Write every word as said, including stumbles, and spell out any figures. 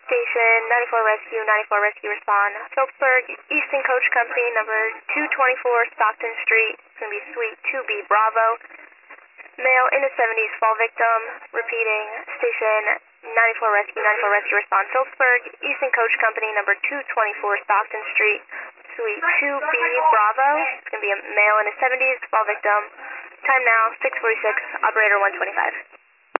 Station ninety-four Rescue, ninety-four Rescue respond. Phillipsburg, Easton Coach Company, number two twenty-four Stockton Street. It's going to be Suite two B Bravo. Male in his seventies, fall victim. Repeating, Station ninety-four Rescue, ninety-four Rescue respond. Phillipsburg, Easton Coach Company, number two twenty-four Stockton Street. Suite two B Bravo. It's going to be a male in his seventies, fall victim. Time now, six forty-six, operator one twenty-five.